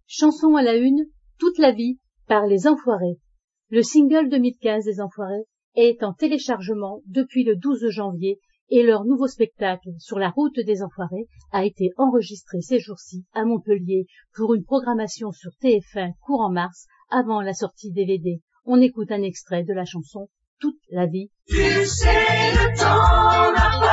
Chanson à la une, toute la vie, par Les Enfoirés. Le single 2015 des Enfoirés est en téléchargement depuis le 12 janvier et leur nouveau spectacle Sur la route des Enfoirés a été enregistré ces jours-ci à Montpellier pour une programmation sur TF1 courant mars avant la sortie DVD. On écoute un extrait de la chanson Toute la vie. Tu sais, le temps n'a pas